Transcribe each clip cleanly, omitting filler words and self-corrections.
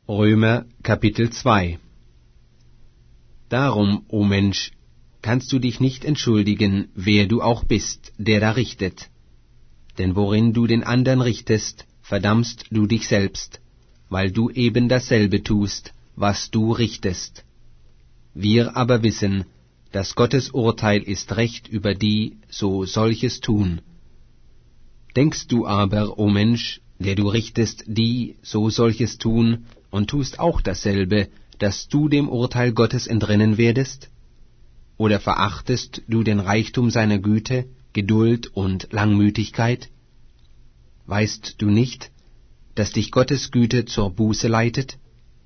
Römer Kapitel 2. Darum, o Mensch, kannst du dich nicht entschuldigen, wer du auch bist, der da richtet. Denn worin du den andern richtest, verdammst du dich selbst, weil du eben dasselbe tust, was du richtest. Wir aber wissen, dass Gottes Urteil ist Recht über die, so solches tun. Denkst du aber, o Mensch, der du richtest, die, so solches tun, und tust auch dasselbe, dass du dem Urteil Gottes entrinnen werdest? Oder verachtest du den Reichtum seiner Güte, Geduld und Langmütigkeit? Weißt du nicht, dass dich Gottes Güte zur Buße leitet?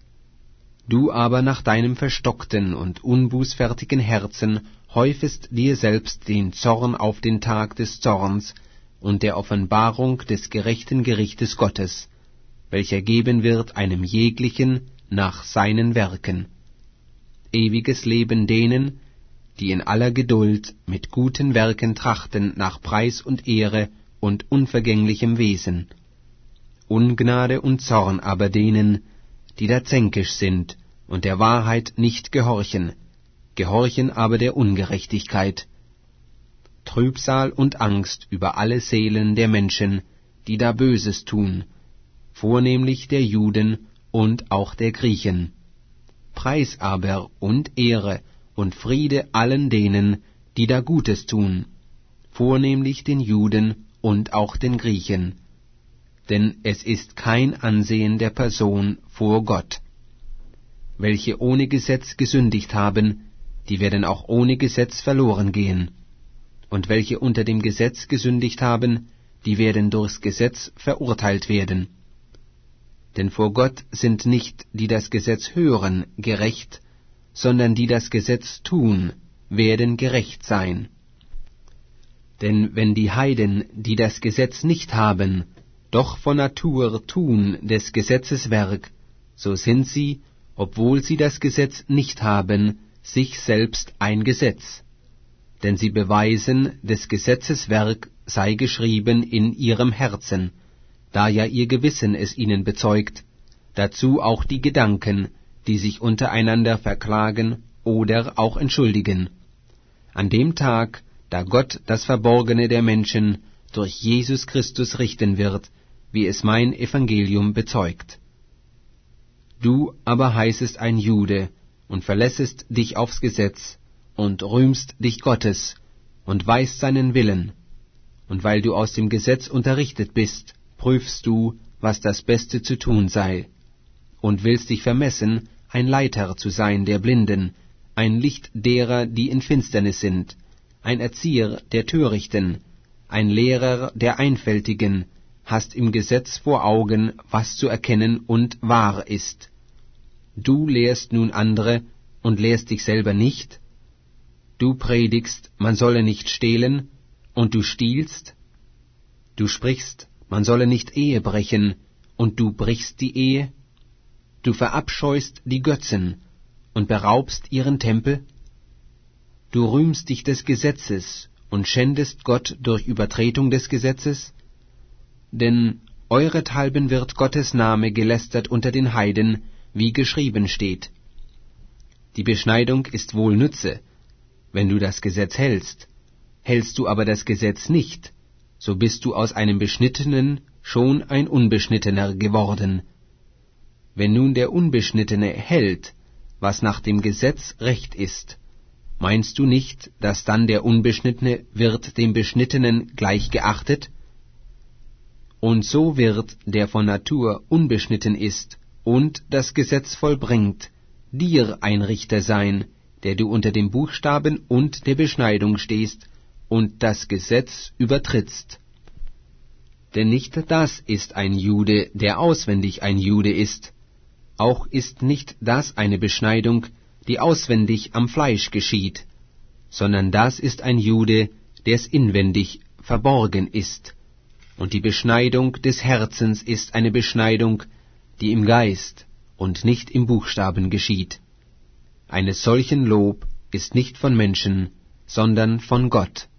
Du aber nach deinem verstockten und unbußfertigen Herzen häufest dir selbst den Zorn auf den Tag des Zorns und der Offenbarung des gerechten Gerichtes Gottes, welcher geben wird einem jeglichen nach seinen Werken. Ewiges Leben denen, die in aller Geduld mit guten Werken trachten nach Preis und Ehre und unvergänglichem Wesen. Ungnade und Zorn aber denen, die da zänkisch sind und der Wahrheit nicht gehorchen, gehorchen aber der Ungerechtigkeit. Trübsal und Angst über alle Seelen der Menschen, die da Böses tun, vornehmlich der Juden und auch der Griechen. Preis aber und Ehre und Friede allen denen, die da Gutes tun, vornehmlich den Juden und auch den Griechen. Denn es ist kein Ansehen der Person vor Gott. Welche ohne Gesetz gesündigt haben, die werden auch ohne Gesetz verloren gehen. Und welche unter dem Gesetz gesündigt haben, die werden durchs Gesetz verurteilt werden. Denn vor Gott sind nicht, die das Gesetz hören, gerecht, sondern die das Gesetz tun, werden gerecht sein. Denn wenn die Heiden, die das Gesetz nicht haben, doch von Natur tun des Gesetzes Werk, so sind sie, obwohl sie das Gesetz nicht haben, sich selbst ein Gesetz. Denn sie beweisen, des Gesetzes Werk sei geschrieben in ihrem Herzen, da ja ihr Gewissen es ihnen bezeugt, dazu auch die Gedanken, die sich untereinander verklagen oder auch entschuldigen. An dem Tag, da Gott das Verborgene der Menschen durch Jesus Christus richten wird, wie es mein Evangelium bezeugt. Du aber heißest ein Jude und verlässest dich aufs Gesetz und rühmst dich Gottes und weißt seinen Willen. Und weil du aus dem Gesetz unterrichtet bist, prüfst du, was das Beste zu tun sei, und willst dich vermessen, ein Leiter zu sein der Blinden, ein Licht derer, die in Finsternis sind, ein Erzieher der Törichten, ein Lehrer der Einfältigen, hast im Gesetz vor Augen, was zu erkennen und wahr ist. Du lehrst nun andere und lehrst dich selber nicht? Du predigst, man solle nicht stehlen, und du stiehlst? Du sprichst, man solle nicht Ehe brechen, und du brichst die Ehe? Du verabscheust die Götzen und beraubst ihren Tempel? Du rühmst dich des Gesetzes und schändest Gott durch Übertretung des Gesetzes? Denn eurethalben wird Gottes Name gelästert unter den Heiden, wie geschrieben steht. Die Beschneidung ist wohl Nütze, wenn du das Gesetz hältst. Hältst du aber das Gesetz nicht, so bist du aus einem Beschnittenen schon ein Unbeschnittener geworden. Wenn nun der Unbeschnittene hält, was nach dem Gesetz recht ist, meinst du nicht, dass dann der Unbeschnittene wird dem Beschnittenen gleich geachtet? Und so wird, der von Natur unbeschnitten ist und das Gesetz vollbringt, dir ein Richter sein, der du unter dem Buchstaben und der Beschneidung stehst und das Gesetz übertrittst. Denn nicht das ist ein Jude, der auswendig ein Jude ist, auch ist nicht das eine Beschneidung, die auswendig am Fleisch geschieht, sondern das ist ein Jude, der's inwendig verborgen ist. Und die Beschneidung des Herzens ist eine Beschneidung, die im Geist und nicht im Buchstaben geschieht. Eines solchen Lob ist nicht von Menschen, sondern von Gott.